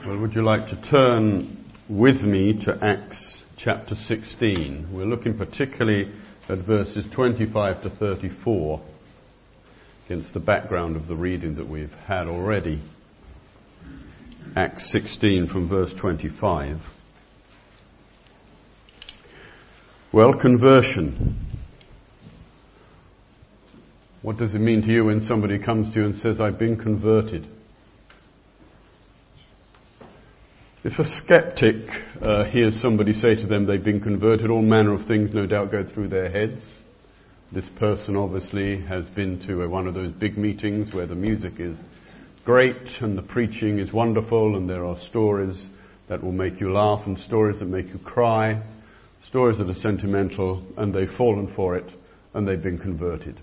Well, would you like to turn with me to Acts chapter 16? We're looking particularly at verses 25 to 34 against the background of the reading that we've had already. Acts 16 from verse 25. Well, conversion. What does it mean to you when somebody comes to you and says, I've been converted? If a skeptic hears somebody say to them they've been converted, all manner of things no doubt go through their heads. This person obviously has been to one of those big meetings where the music is great and the preaching is wonderful and there are stories that will make you laugh and stories that make you cry, stories that are sentimental, and they've fallen for it and they've been converted.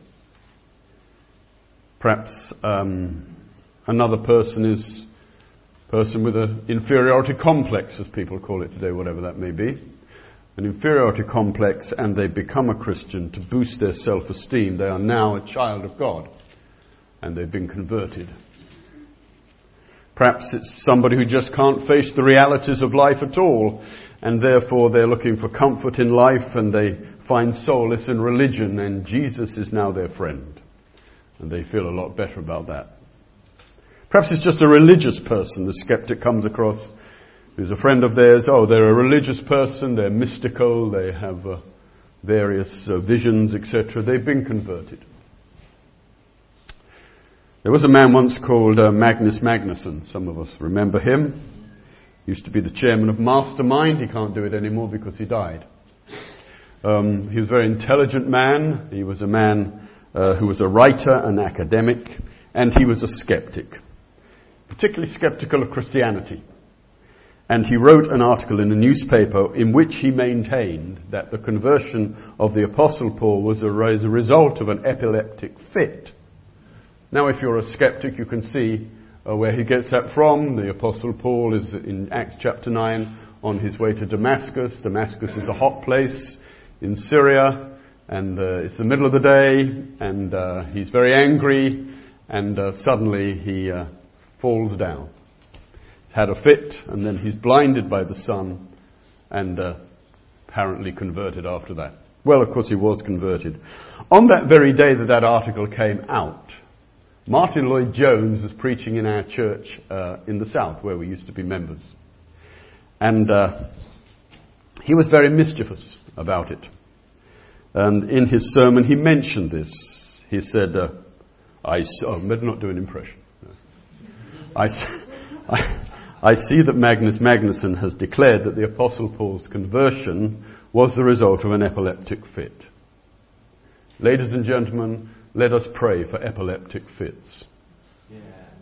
Perhaps another person is person with an inferiority complex, as people call it today, whatever that may be. An inferiority complex, and they become a Christian to boost their self-esteem. They are now a child of God, and they've been converted. Perhaps it's somebody who just can't face the realities of life at all, and therefore they're looking for comfort in life, and they find solace in religion, and Jesus is now their friend. And they feel a lot better about that. Perhaps it's just a religious person the skeptic comes across who's a friend of theirs. Oh, they're a religious person, they're mystical, they have various visions, etc. They've been converted. There was a man once called Magnus Magnusson. Some of us remember him. He used to be the chairman of Mastermind. He can't do it anymore because he died. He was a very intelligent man. He was a man who was a writer, an academic, and he was a skeptic. Particularly skeptical of Christianity. And he wrote an article in a newspaper in which he maintained that the conversion of the Apostle Paul was a result of an epileptic fit. Now, if you're a skeptic, you can see where he gets that from. The Apostle Paul is in Acts chapter 9 on his way to Damascus. Damascus is a hot place in Syria, and it's the middle of the day, and he's very angry, and suddenly he falls down. He's had a fit, and then he's blinded by the sun, and apparently converted after that. Well, of course, he was converted. On that very day that article came out, Martin Lloyd-Jones was preaching in our church in the south, where we used to be members. And he was very mischievous about it. And in his sermon, he mentioned this. He said, better not do an impression. I see that Magnus Magnusson has declared that the Apostle Paul's conversion was the result of an epileptic fit. Ladies and gentlemen, let us pray for epileptic fits. Yeah.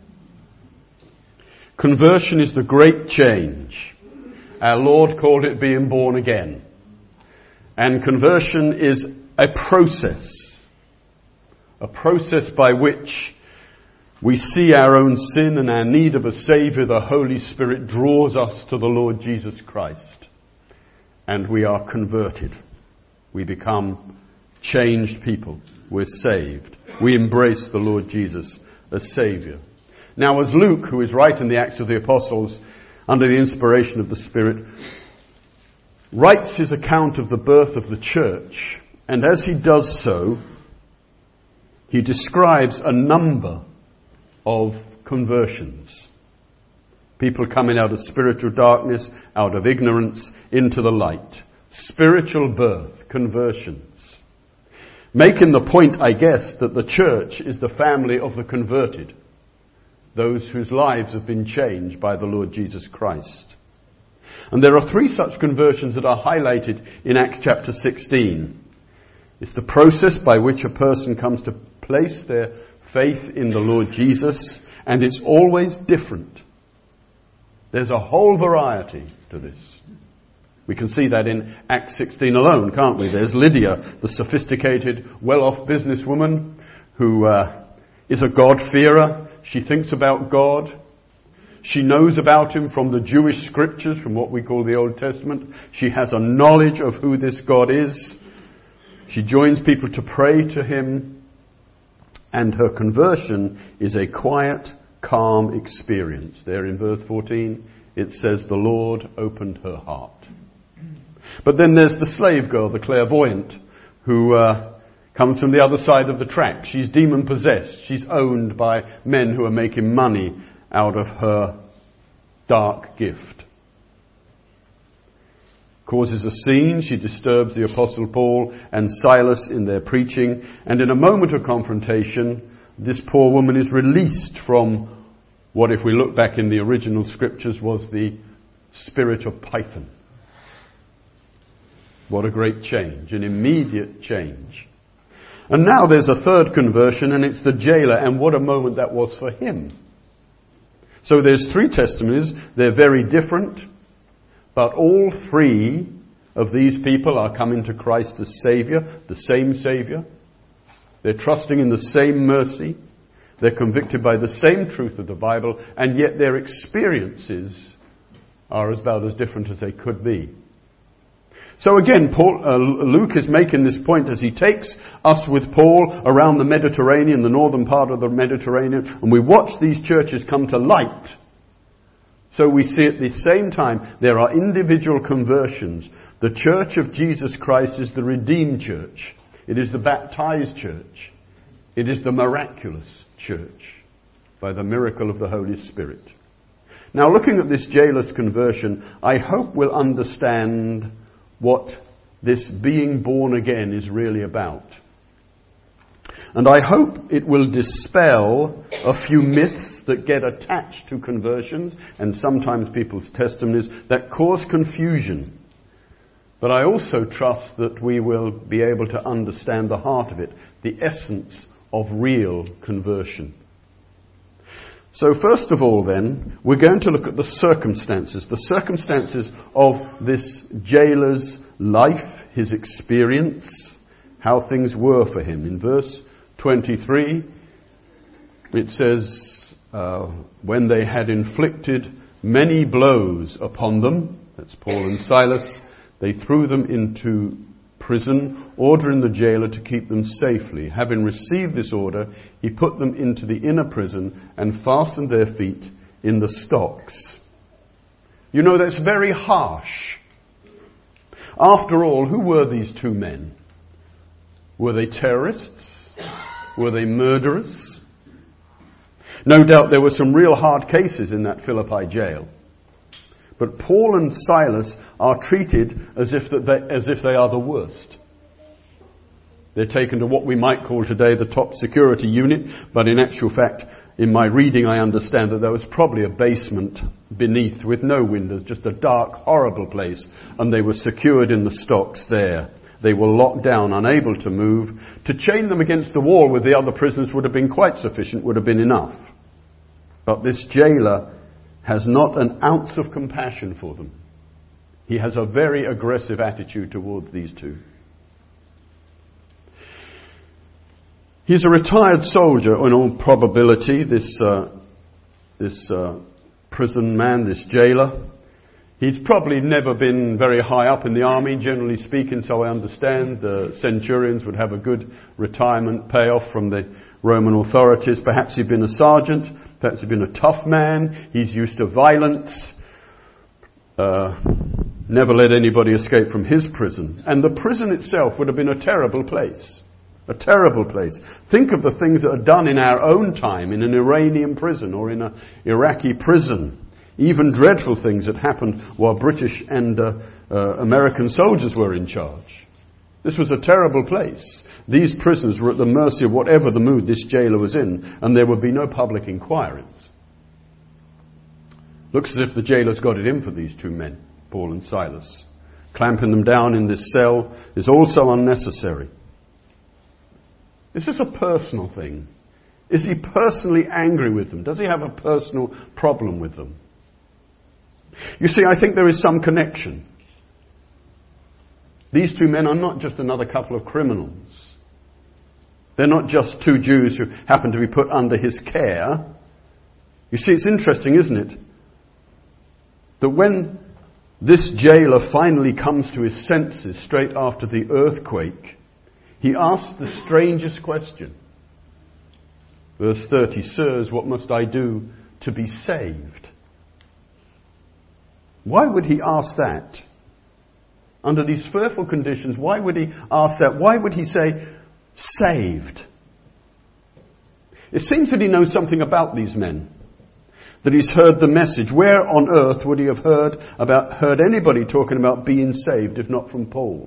Conversion is the great change. Our Lord called it being born again. And conversion is a process by which we see our own sin and our need of a Saviour. The Holy Spirit draws us to the Lord Jesus Christ. And we are converted. We become changed people. We're saved. We embrace the Lord Jesus as Saviour. Now, as Luke, who is writing the Acts of the Apostles under the inspiration of the Spirit, writes his account of the birth of the church, and as he does so, he describes a number of conversions. People coming out of spiritual darkness, out of ignorance, into the light. Spiritual birth, conversions. Making the point, I guess, that the church is the family of the converted. Those whose lives have been changed by the Lord Jesus Christ. And there are three such conversions that are highlighted in Acts chapter 16. It's the process by which a person comes to place their faith in the Lord Jesus, and it's always different. There's a whole variety to this. We can see that in Acts 16 alone, can't we? There's Lydia, the sophisticated, well-off businesswoman who is a God-fearer. She thinks about God. She knows about Him from the Jewish scriptures, from what we call the Old Testament. She has a knowledge of who this God is. She joins people to pray to Him. And her conversion is a quiet, calm experience. There in verse 14, it says the Lord opened her heart. But then there's the slave girl, the clairvoyant, who comes from the other side of the track. She's demon-possessed. She's owned by men who are making money out of her dark gift. Causes a scene. She disturbs the Apostle Paul and Silas in their preaching. And in a moment of confrontation, this poor woman is released from what, if we look back in the original scriptures, was the spirit of Python. What a great change, an immediate change. And now there's a third conversion, and it's the jailer, and what a moment that was for him. So there's three testimonies. They're very different, but all three of these people are coming to Christ as Saviour, the same Saviour. They're trusting in the same mercy. They're convicted by the same truth of the Bible, and yet their experiences are about as different as they could be. So again, Luke is making this point as he takes us with Paul around the Mediterranean, the northern part of the Mediterranean, and we watch these churches come to light. So we see at the same time there are individual conversions. The Church of Jesus Christ is the redeemed church. It is the baptized church. It is the miraculous church by the miracle of the Holy Spirit. Now, looking at this jailer's conversion, I hope we'll understand what this being born again is really about. And I hope it will dispel a few myths that get attached to conversions and sometimes people's testimonies that cause confusion. But I also trust that we will be able to understand the heart of it, the essence of real conversion. So first of all then, we're going to look at the circumstances of this jailer's life, his experience, how things were for him. In verse 23, it says, when they had inflicted many blows upon them, that's Paul and Silas, they threw them into prison, ordering the jailer to keep them safely. Having received this order, he put them into the inner prison and fastened their feet in the stocks. You know, that's very harsh. After all, who were these two men? Were they terrorists? Were they murderers? No doubt there were some real hard cases in that Philippi jail. But Paul and Silas are treated as if they are the worst. They're taken to what we might call today the top security unit, but in actual fact, in my reading I understand that there was probably a basement beneath with no windows, just a dark, horrible place, and they were secured in the stocks there. They were locked down, unable to move. To chain them against the wall with the other prisoners would have been quite sufficient, would have been enough. But this jailer has not an ounce of compassion for them. He has a very aggressive attitude towards these two. He's a retired soldier, in all probability, this prison man, this jailer. He's probably never been very high up in the army, generally speaking, so I understand the centurions would have a good retirement payoff from the Roman authorities. Perhaps he'd been a sergeant, perhaps he'd been a tough man, he's used to violence, never let anybody escape from his prison. And the prison itself would have been a terrible place. A terrible place. Think of the things that are done in our own time in an Iranian prison or in an Iraqi prison. Even dreadful things that happened while British and American soldiers were in charge. This was a terrible place. These prisoners were at the mercy of whatever the mood this jailer was in, and there would be no public inquiries. Looks as if the jailer's got it in for these two men, Paul and Silas. Clamping them down in this cell is also unnecessary. Is this a personal thing? Is he personally angry with them? Does he have a personal problem with them? You see, I think there is some connection. These two men are not just another couple of criminals. They're not just two Jews who happen to be put under his care. You see, it's interesting, isn't it? That when this jailer finally comes to his senses straight after the earthquake, he asks the strangest question. Verse 30, "Sirs, what must I do to be saved?" Why would he ask that? Under these fearful conditions, why would he ask that? Why would he say, saved? It seems that he knows something about these men. That he's heard the message. Where on earth would he have heard anybody talking about being saved if not from Paul?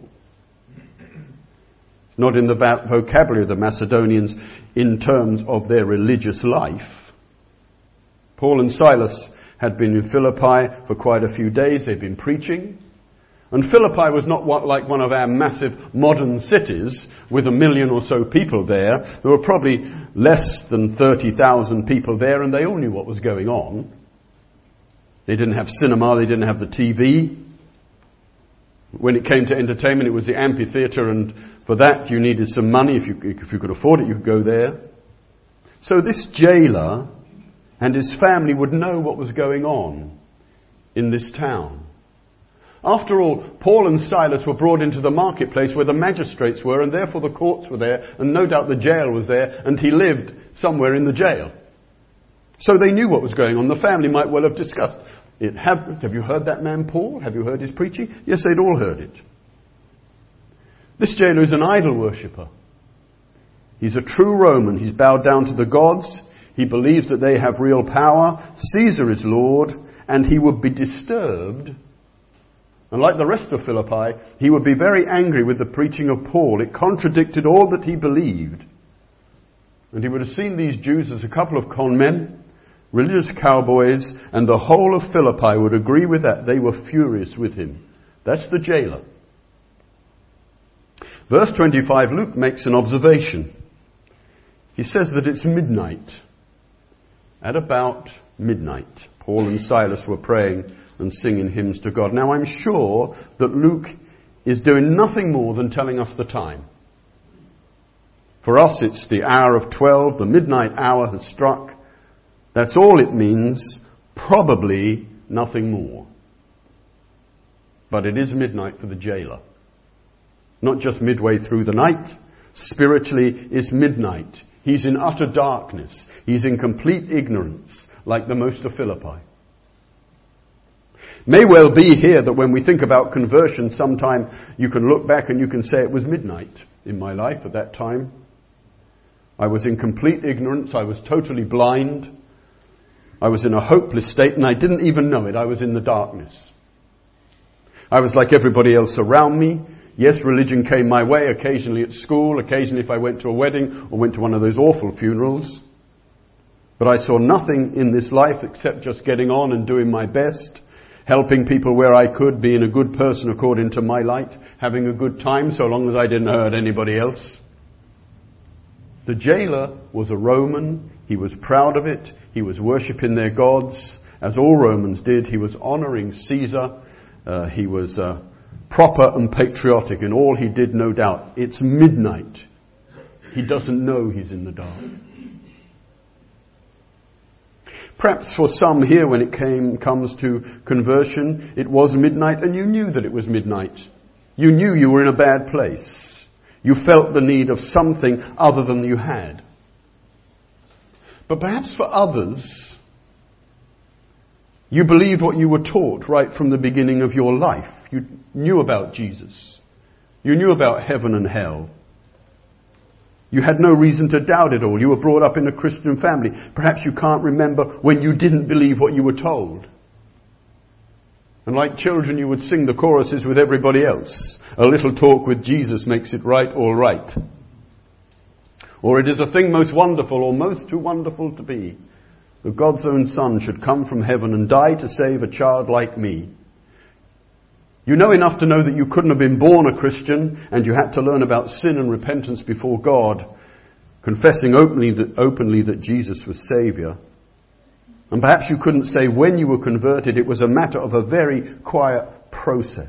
It's not in the vocabulary of the Macedonians in terms of their religious life. Paul and Silas had been in Philippi for quite a few days. They'd been preaching. And Philippi was not like one of our massive modern cities with 1 million or so people there. There were probably less than 30,000 people there, and they all knew what was going on. They didn't have cinema, they didn't have the TV. When it came to entertainment, it was the amphitheatre, and for that you needed some money. If you could afford it, you could go there. So this jailer and his family would know what was going on in this town. After all, Paul and Silas were brought into the marketplace where the magistrates were, and therefore the courts were there, and no doubt the jail was there, and he lived somewhere in the jail. So they knew what was going on. The family might well have discussed it. Have you heard that man Paul? Have you heard his preaching? Yes, they'd all heard it. This jailer is an idol worshipper. He's a true Roman. He's bowed down to the gods. He believes that they have real power. Caesar is Lord, and he would be disturbed. And like the rest of Philippi, he would be very angry with the preaching of Paul. It contradicted all that he believed. And he would have seen these Jews as a couple of con men, religious cowboys, and the whole of Philippi would agree with that. They were furious with him. That's the jailer. Verse 25, Luke makes an observation. He says that it's midnight. At about midnight, Paul and Silas were praying and singing hymns to God. Now I'm sure that Luke is doing nothing more than telling us the time. For us it's the hour of 12, the midnight hour has struck. That's all it means, probably nothing more. But it is midnight for the jailer. Not just midway through the night, spiritually it's midnight. He's in utter darkness. He's in complete ignorance, like the most of Philippi. May well be here that when we think about conversion, sometime you can look back and you can say it was midnight in my life at that time. I was in complete ignorance. I was totally blind. I was in a hopeless state and I didn't even know it. I was in the darkness. I was like everybody else around me. Yes, religion came my way occasionally at school, occasionally if I went to a wedding or went to one of those awful funerals. But I saw nothing in this life except just getting on and doing my best, helping people where I could, being a good person according to my light, having a good time so long as I didn't hurt anybody else. The jailer was a Roman. He was proud of it. He was worshipping their gods, as all Romans did. He was honouring Caesar. He was proper and patriotic in all he did, no doubt. It's midnight. He doesn't know he's in the dark. Perhaps for some here, when it comes to conversion, it was midnight and you knew that it was midnight. You knew you were in a bad place. You felt the need of something other than you had. But perhaps for others, you believed what you were taught right from the beginning of your life. You knew about Jesus. You knew about heaven and hell. You had no reason to doubt it all. You were brought up in a Christian family. Perhaps you can't remember when you didn't believe what you were told. And like children, you would sing the choruses with everybody else. A little talk with Jesus makes it right, all right. Or it is a thing most wonderful, or most too wonderful to be, that God's own Son should come from heaven and die to save a child like me. You know enough to know that you couldn't have been born a Christian, and you had to learn about sin and repentance before God, confessing openly that Jesus was Saviour. And perhaps you couldn't say when you were converted. It was a matter of a very quiet process.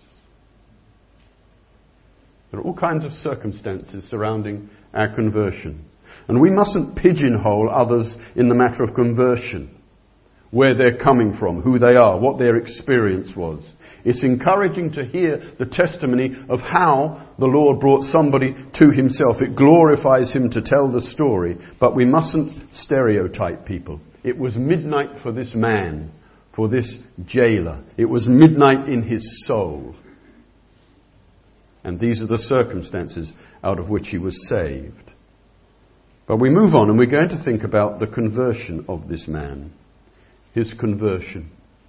There are all kinds of circumstances surrounding our conversion. And we mustn't pigeonhole others in the matter of conversion. Where they're coming from, who they are, what their experience was. It's encouraging to hear the testimony of how the Lord brought somebody to himself. It glorifies him to tell the story, but we mustn't stereotype people. It was midnight for this man for this jailer. It was midnight in his soul. And these are the circumstances out of which he was saved. But we move on and we're going to think about the conversion of this man. His conversion.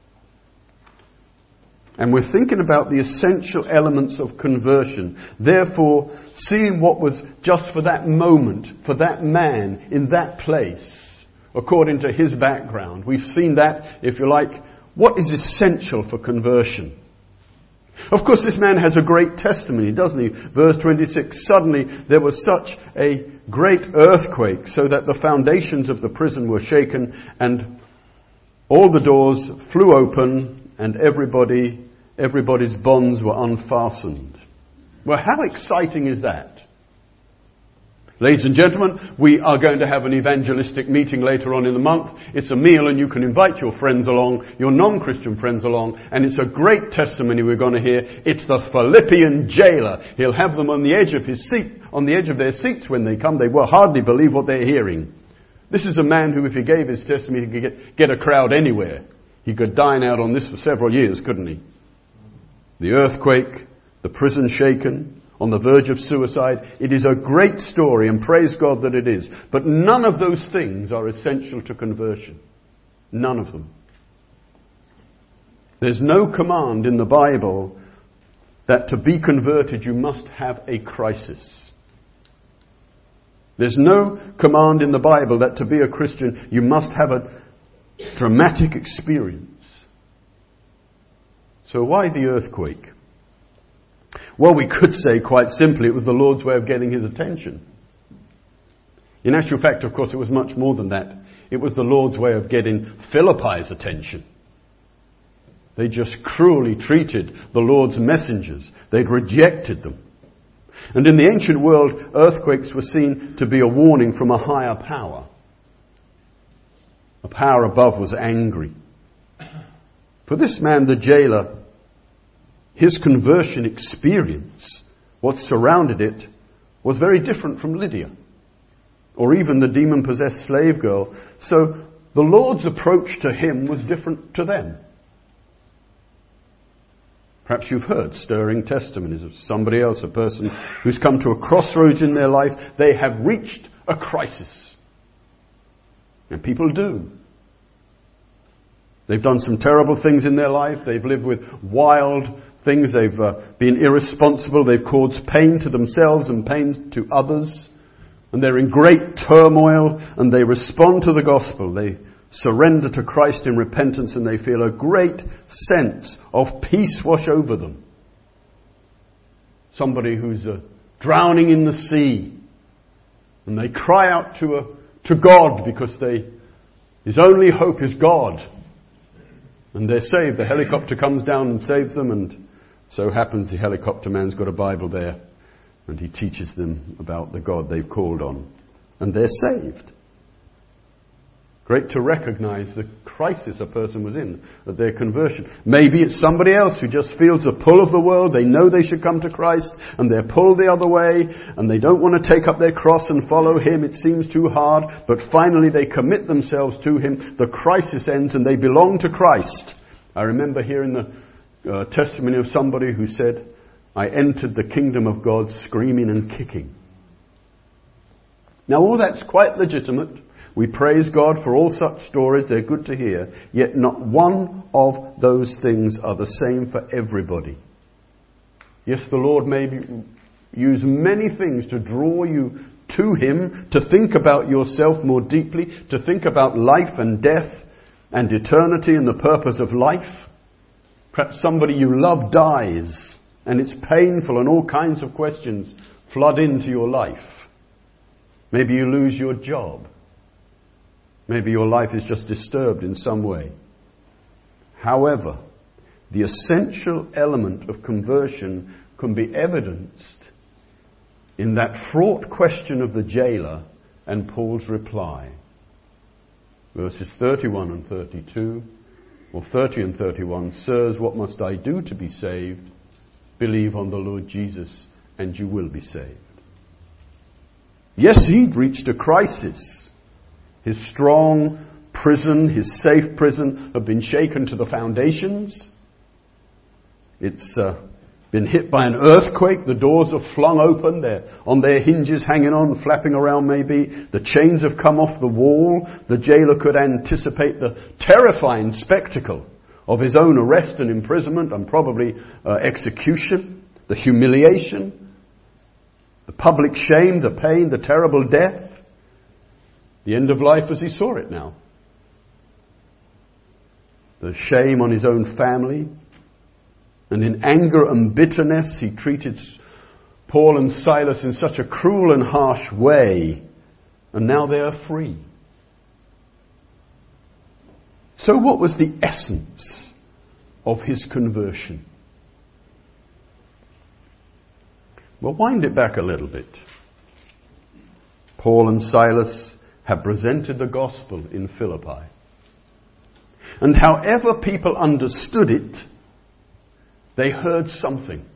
And we're thinking about the essential elements of conversion. Therefore, seeing what was just for that moment, for that man, in that place, according to his background. We've seen that, if you like, what is essential for conversion. Of course, this man has a great testimony, doesn't he? Verse 26, suddenly there was such a great earthquake so that the foundations of the prison were shaken and all the doors flew open and everybody's bonds were unfastened. Well, how exciting is that? Ladies and gentlemen, we are going to have an evangelistic meeting later on in the month. It's a meal and you can invite your friends along, your non-Christian friends along, and it's a great testimony we're going to hear. It's the Philippian jailer. He'll have them on the edge of his seat, on the edge of their seats when they come. They will hardly believe what they're hearing. This is a man who, if he gave his testimony, he could get a crowd anywhere. He could dine out on this for several years, couldn't he? The earthquake, the prison shaken, on the verge of suicide. It is a great story, and praise God that it is. But none of those things are essential to conversion. None of them. There's no command in the Bible that to be converted you must have a crisis. There's no command in the Bible that to be a Christian you must have a dramatic experience. So why the earthquake? Well, we could say quite simply it was the Lord's way of getting his attention. In actual fact, of course, it was much more than that. It was the Lord's way of getting Philippi's attention. They just cruelly treated the Lord's messengers. They'd rejected them. And in the ancient world, earthquakes were seen to be a warning from a higher power. A power above was angry. For this man, the jailer, his conversion experience, what surrounded it, was very different from Lydia, or even the demon-possessed slave girl. So the Lord's approach to him was different to them. Perhaps you've heard stirring testimonies of somebody else, a person who's come to a crossroads in their life. They have reached a crisis. And people do. They've done some terrible things in their life. They've lived with wild things. They've been irresponsible. They've caused pain to themselves and pain to others. And they're in great turmoil and they respond to the gospel. They surrender to Christ in repentance and they feel a great sense of peace wash over them. Somebody who's drowning in the sea and they cry out to God because his only hope is God. And they're saved. The helicopter comes down and saves them, and so happens the helicopter man's got a Bible there, and he teaches them about the God they've called on. And they're saved. Great to recognize the crisis a person was in at their conversion. Maybe it's somebody else who just feels the pull of the world. They know they should come to Christ and they're pulled the other way and they don't want to take up their cross and follow him. It seems too hard, but finally they commit themselves to him. The crisis ends and they belong to Christ. I remember hearing the testimony of somebody who said, I entered the kingdom of God screaming and kicking. Now all that's quite legitimate. We praise God for all such stories. They're good to hear. Yet not one of those things are the same for everybody. Yes, the Lord may use many things to draw you to him, to think about yourself more deeply, to think about life and death and eternity and the purpose of life. Perhaps somebody you love dies and it's painful and all kinds of questions flood into your life. Maybe you lose your job. Maybe your life is just disturbed in some way. However, the essential element of conversion can be evidenced in that fraught question of the jailer and Paul's reply. Verses 31 and 32, or 30 and 31, Sirs, what must I do to be saved? Believe on the Lord Jesus and you will be saved. Yes, he'd reached a crisis. His strong prison, his safe prison, have been shaken to the foundations. It's been hit by an earthquake. The doors are flung open. They're on their hinges, hanging on, flapping around maybe. The chains have come off the wall. The jailer could anticipate the terrifying spectacle of his own arrest and imprisonment and probably execution, the humiliation, the public shame, the pain, the terrible death, the end of life as he saw it now. The shame on his own family. And in anger and bitterness, he treated Paul and Silas in such a cruel and harsh way. And now they are free. So what was the essence of his conversion? Well, wind it back a little bit. Paul and Silas have presented the gospel in Philippi. And however people understood it, they heard something.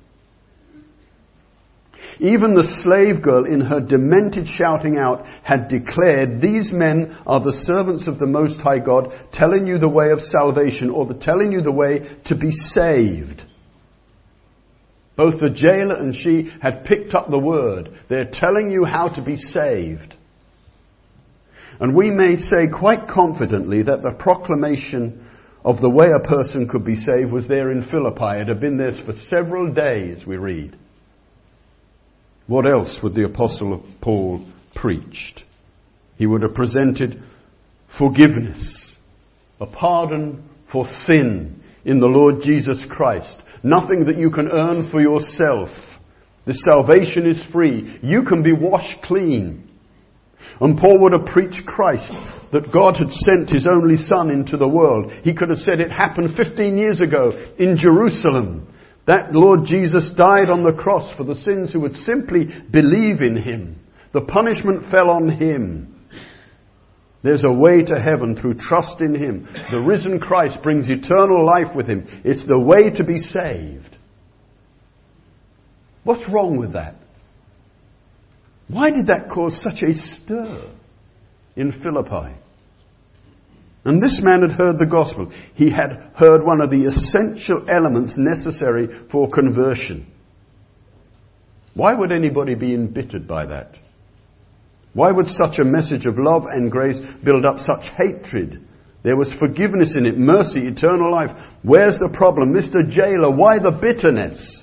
Even the slave girl in her demented shouting out had declared, "These men are the servants of the Most High God, telling you the way of salvation," or telling you the way to be saved. Both the jailer and she had picked up the word. They're telling you how to be saved. And we may say quite confidently that the proclamation of the way a person could be saved was there in Philippi. It had been there for several days, we read. What else would the Apostle Paul preached? He would have presented forgiveness, a pardon for sin in the Lord Jesus Christ. Nothing that you can earn for yourself. The salvation is free. You can be washed clean. And Paul would have preached Christ, that God had sent his only Son into the world. He could have said it happened 15 years ago in Jerusalem. That Lord Jesus died on the cross for the sins who would simply believe in him. The punishment fell on him. There's a way to heaven through trust in him. The risen Christ brings eternal life with him. It's the way to be saved. What's wrong with that? Why did that cause such a stir in Philippi? And this man had heard the gospel. He had heard one of the essential elements necessary for conversion. Why would anybody be embittered by that? Why would such a message of love and grace build up such hatred? There was forgiveness in it, mercy, eternal life. Where's the problem? Mr. Jailer, why the bitterness?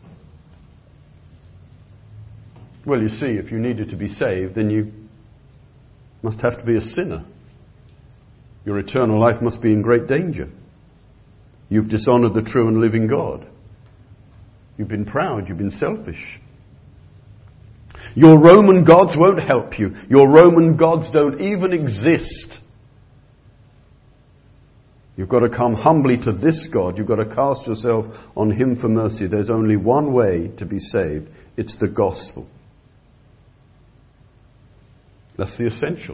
Well, you see, if you needed to be saved, then you must have to be a sinner. Your eternal life must be in great danger. You've dishonored the true and living God. You've been proud. You've been selfish. Your Roman gods won't help you. Your Roman gods don't even exist. You've got to come humbly to this God. You've got to cast yourself on him for mercy. There's only one way to be saved. It's the gospel. That's the essential.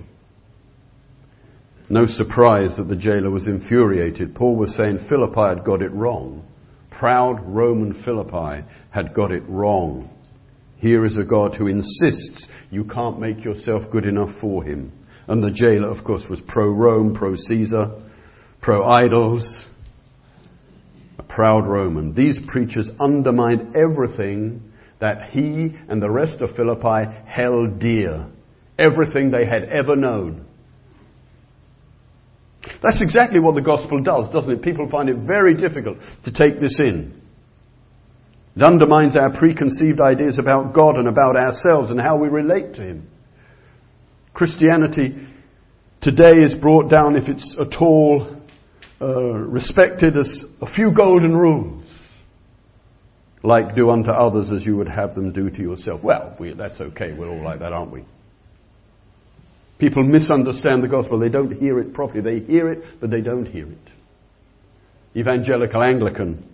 No surprise that the jailer was infuriated. Paul was saying Philippi had got it wrong. Proud Roman Philippi had got it wrong. Here is a God who insists you can't make yourself good enough for him. And the jailer, of course, was pro-Rome, pro-Caesar, pro-idols. A proud Roman. These preachers undermined everything that he and the rest of Philippi held dear. Everything they had ever known. That's exactly what the gospel does, doesn't it? People find it very difficult to take this in. It undermines our preconceived ideas about God and about ourselves and how we relate to him. Christianity today is brought down, if it's at all respected, as a few golden rules. Like, do unto others as you would have them do to yourself. Well, that's okay. We're all like that, aren't we? People misunderstand the gospel. They don't hear it properly. They hear it, but they don't hear it. Evangelical Anglican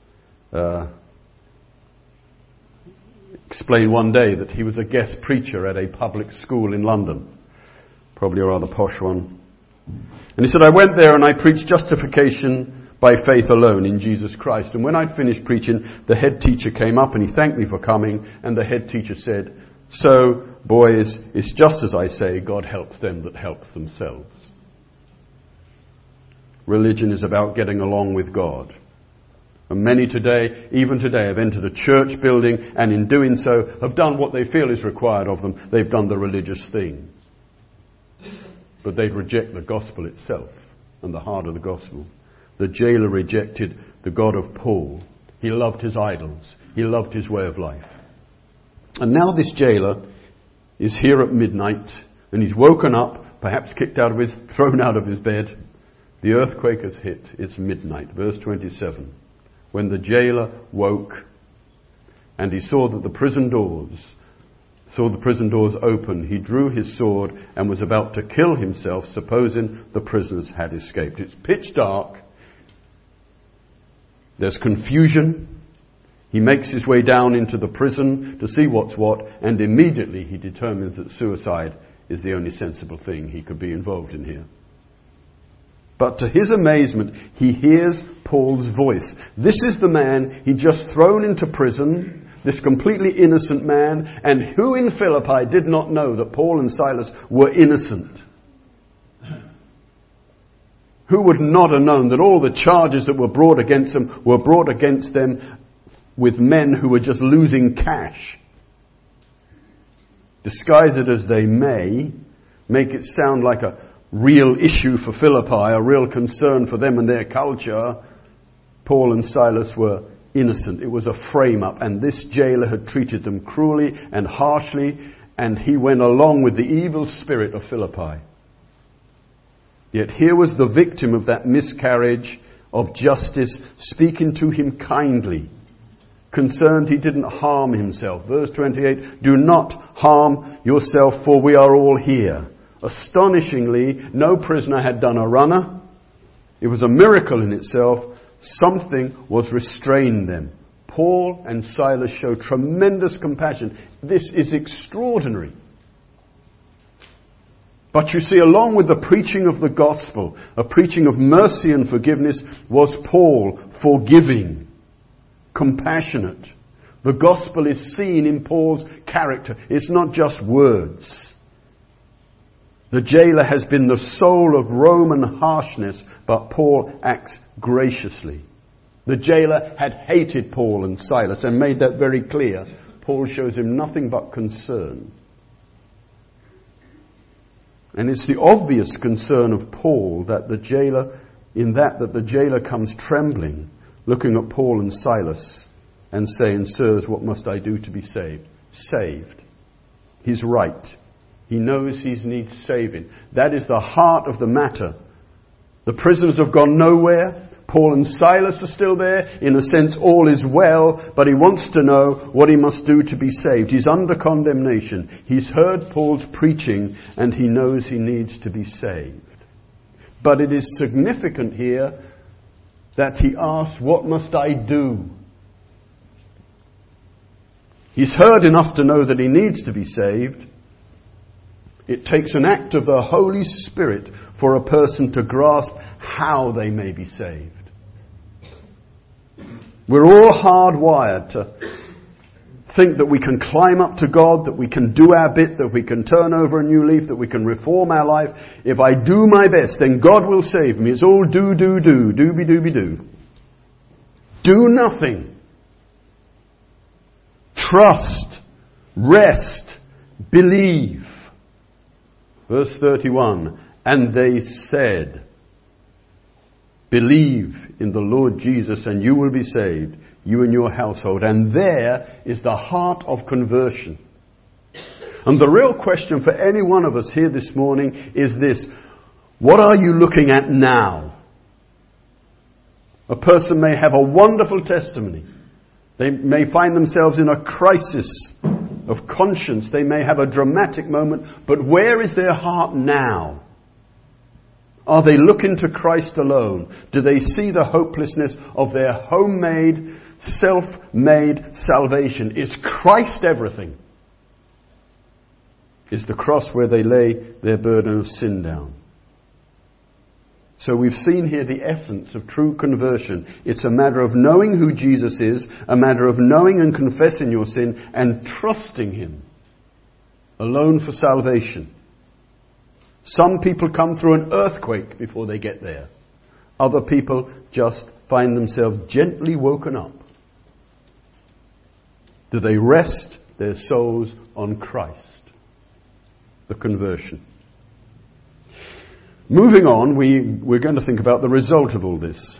explained one day that he was a guest preacher at a public school in London. Probably a rather posh one. And he said, I went there and I preached justification by faith alone in Jesus Christ. And when I'd finished preaching, the head teacher came up and he thanked me for coming. And the head teacher said, so, boys, it's just as I say, God helps them that help themselves. religion is about getting along with God. And many today, even today, have entered a church building and in doing so have done what they feel is required of them. They've done the religious thing. But they reject the gospel itself and the heart of the gospel. The jailer rejected the God of Paul. He loved his idols. He loved his way of life. And now this jailer is here at midnight and he's woken up, perhaps thrown out of his bed. The earthquake has hit. It's midnight. Verse 27. When the jailer woke and he saw the prison doors open, he drew his sword and was about to kill himself, supposing the prisoners had escaped. It's pitch dark. There's confusion. He makes his way down into the prison to see what's what, and immediately he determines that suicide is the only sensible thing he could be involved in here. But to his amazement, he hears Paul's voice. This is the man he'd just thrown into prison, this completely innocent man, and who in Philippi did not know that Paul and Silas were innocent? Who would not have known that all the charges that were brought against them were brought against them with men who were just losing cash? Disguise it as they may, make it sound like a real issue for Philippi, a real concern for them and their culture. Paul and Silas were innocent. It was a frame-up, and this jailer had treated them cruelly and harshly, and he went along with the evil spirit of Philippi. Yet here was the victim of that miscarriage of justice speaking to him kindly, concerned he didn't harm himself. Verse 28, do not harm yourself, for we are all here. Astonishingly, no prisoner had done a runner. It was a miracle in itself. Something was restraining them. Paul and Silas show tremendous compassion. This is extraordinary. But you see, along with the preaching of the gospel, a preaching of mercy and forgiveness, was Paul forgiving, compassionate. The gospel is seen in Paul's character. It's not just words. The jailer has been the soul of Roman harshness, but Paul acts graciously. The jailer had hated Paul and Silas and made that very clear. Paul shows him nothing but concern. And it's the obvious concern of Paul that the jailer comes trembling, looking at Paul and Silas and saying, sirs, what must I do to be saved? Saved. He's right. He knows he needs saving. That is the heart of the matter. The prisoners have gone nowhere. Paul and Silas are still there. In a sense, all is well, but he wants to know what he must do to be saved. He's under condemnation. He's heard Paul's preaching, and he knows he needs to be saved. But it is significant here that he asks, what must I do? He's heard enough to know that he needs to be saved. It takes an act of the Holy Spirit for a person to grasp how they may be saved. We're all hardwired to think that we can climb up to God, that we can do our bit, that we can turn over a new leaf, that we can reform our life. If I do my best, then God will save me. It's all do, dooby-dooby-doo. Do nothing. Trust. Rest. Believe. Verse 31, and they said, believe in the Lord Jesus and you will be saved, you and your household. And there is the heart of conversion. And the real question for any one of us here this morning is this: what are you looking at now? A person may have a wonderful testimony. They may find themselves in a crisis of conscience. They may have a dramatic moment, but where is their heart now? Are they looking to Christ alone? Do they see the hopelessness of their homemade, self-made salvation? Is Christ everything? Is the cross where they lay their burden of sin down? So we've seen here the essence of true conversion. It's a matter of knowing who Jesus is, a matter of knowing and confessing your sin and trusting Him alone for salvation. Some people come through an earthquake before they get there. Other people just find themselves gently woken up. Do they rest their souls on Christ? The conversion. Moving on, we're going to think about the result of all this.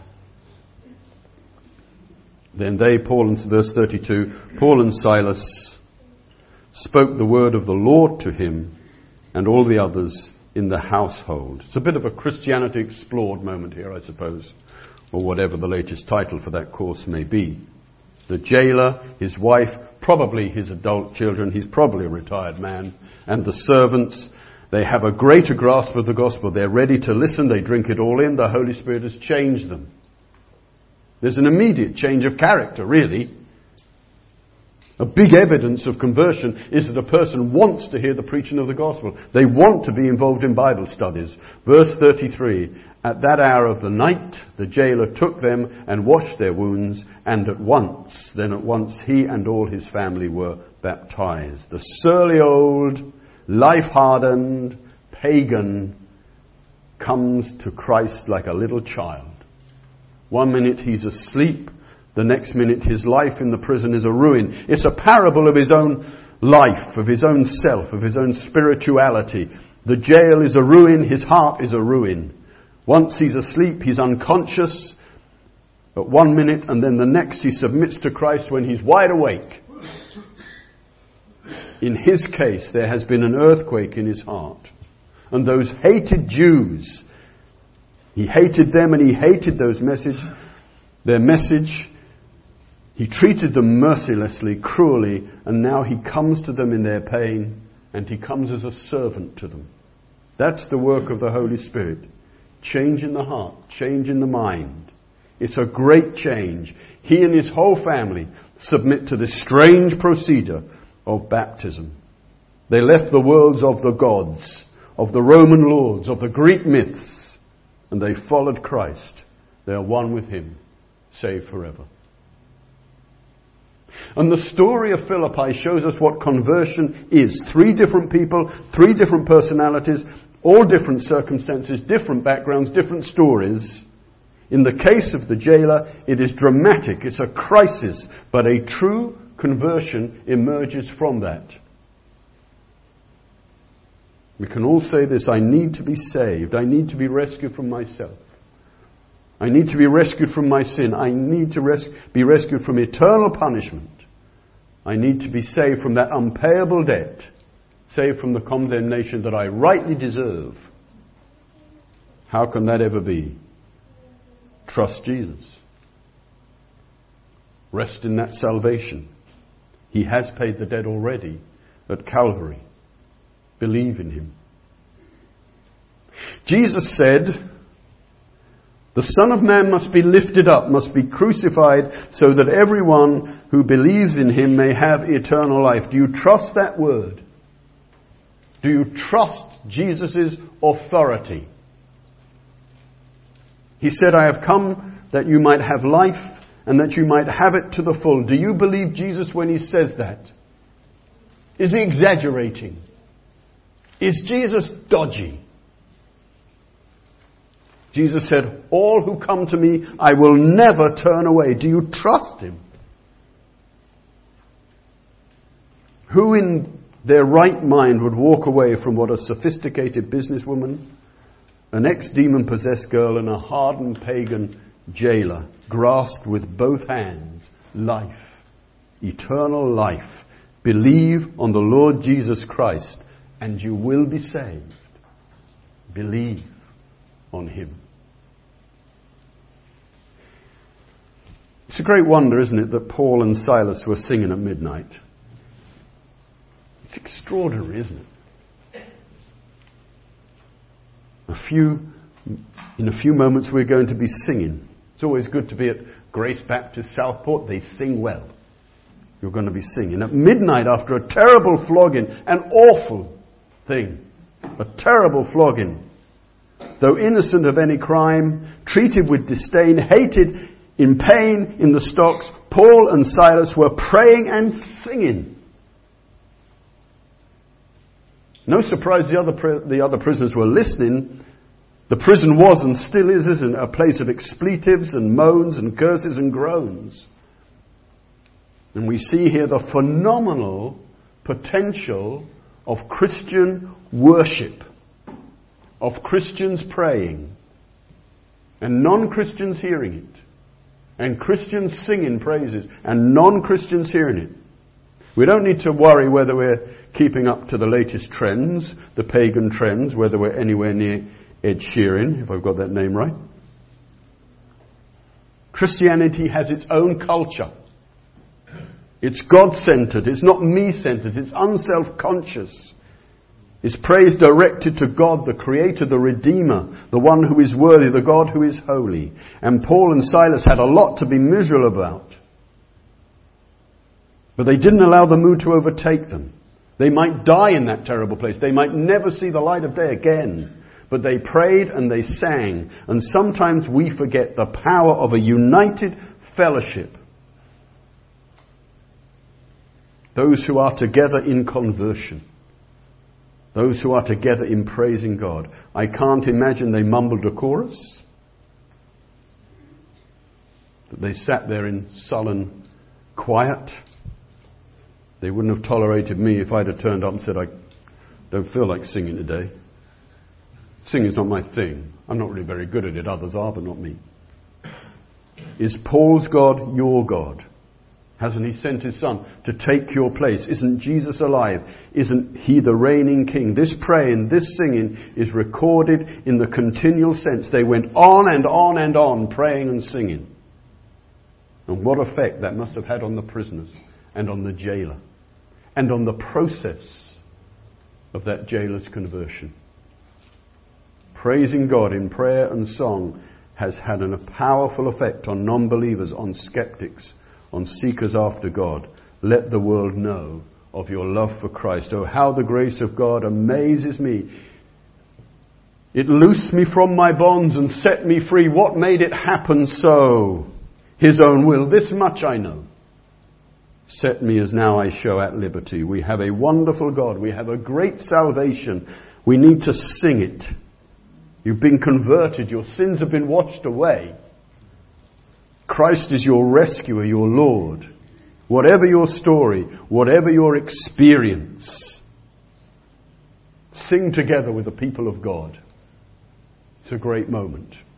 Then they, verse 32, Paul and Silas spoke the word of the Lord to him and all the others in the household. It's a bit of a Christianity Explored moment here, I suppose, or whatever the latest title for that course may be. The jailer, his wife, probably his adult children, he's probably a retired man, and the servants, they have a greater grasp of the gospel. They're ready to listen, they drink it all in. The Holy Spirit has changed them. There's an immediate change of character, really. A big evidence of conversion is that a person wants to hear the preaching of the gospel. They want to be involved in Bible studies. Verse 33, at that hour of the night, the jailer took them and washed their wounds, and at once he and all his family were baptized. The surly old, life-hardened pagan comes to Christ like a little child. 1 minute he's asleep, the next minute his life in the prison is a ruin. It's a parable of his own life, of his own self, of his own spirituality. The jail is a ruin, his heart is a ruin. Once he's asleep, he's unconscious at 1 minute, and then the next he submits to Christ when he's wide awake. In his case, there has been an earthquake in his heart. And those hated Jews, he hated them and he hated their message. He treated them mercilessly, cruelly, and now he comes to them in their pain, and he comes as a servant to them. That's the work of the Holy Spirit. Change in the heart, change in the mind. It's a great change. He and his whole family submit to this strange procedure of baptism. They left the worlds of the gods, of the Roman lords, of the Greek myths, and they followed Christ. They are one with him, saved forever. And the story of Philippi shows us what conversion is. 3 different people, 3 different personalities, all different circumstances, different backgrounds, different stories. In the case of the jailer, it is dramatic. It's a crisis, but a true conversion emerges from that. We can all say this: I need to be saved. I need to be rescued from myself. I need to be rescued from my sin. I need to be rescued from eternal punishment. I need to be saved from that unpayable debt, saved from the condemnation that I rightly deserve. How can that ever be? Trust Jesus. Rest in that salvation. He has paid the debt already at Calvary. Believe in him. Jesus said, the Son of Man must be lifted up, must be crucified, so that everyone who believes in him may have eternal life. Do you trust that word? Do you trust Jesus' authority? He said, I have come that you might have life and that you might have it to the full. Do you believe Jesus when he says that? Is he exaggerating? Is Jesus dodgy? Jesus said, all who come to me, I will never turn away. Do you trust him? Who in their right mind would walk away from what a sophisticated businesswoman, an ex-demon-possessed girl, and a hardened pagan jailer grasped with both hands life, eternal life? Believe on the Lord Jesus Christ and you will be saved. Believe on him. It's a great wonder, isn't it, that Paul and Silas were singing at midnight. It's extraordinary, isn't it? In a few moments we're going to be singing. It's always good to be at Grace Baptist Southport. They sing well. You're going to be singing. At midnight, after a terrible flogging, an awful thing, a terrible flogging, though innocent of any crime, treated with disdain, hated, in pain, in the stocks, Paul and Silas were praying and singing. No surprise the other prisoners were listening, The prison was and still isn't a place of expletives and moans and curses and groans. And we see here the phenomenal potential of Christian worship, of Christians praying, and non-Christians hearing it, and Christians singing praises, and non-Christians hearing it. We don't need to worry whether we're keeping up to the latest trends, the pagan trends, whether we're anywhere near Ed Sheeran, if I've got that name right. Christianity has its own culture. It's God-centered. It's not me-centered. It's unself-conscious. It's praise directed to God, the Creator, the Redeemer, the one who is worthy, the God who is holy. And Paul and Silas had a lot to be miserable about. But they didn't allow the mood to overtake them. They might die in that terrible place. They might never see the light of day again. But they prayed and they sang. And sometimes we forget the power of a united fellowship. Those who are together in conversion. Those who are together in praising God. I can't imagine they mumbled a chorus. But they sat there in sullen quiet. They wouldn't have tolerated me if I'd have turned up and said, I don't feel like singing today. Singing's not my thing. I'm not really very good at it. Others are, but not me. Is Paul's God your God? Hasn't he sent his son to take your place? Isn't Jesus alive? Isn't he the reigning king? This praying, this singing is recorded in the continual sense. They went on and on and on praying and singing. And what effect that must have had on the prisoners and on the jailer and on the process of that jailer's conversion. Praising God in prayer and song has had a powerful effect on non-believers, on skeptics, on seekers after God. Let the world know of your love for Christ. Oh, how the grace of God amazes me. It loosed me from my bonds and set me free. What made it happen so? His own will. This much I know. Set me as now I show at liberty. We have a wonderful God. We have a great salvation. We need to sing it. You've been converted. Your sins have been washed away. Christ is your rescuer, your Lord. Whatever your story, whatever your experience, sing together with the people of God. It's a great moment.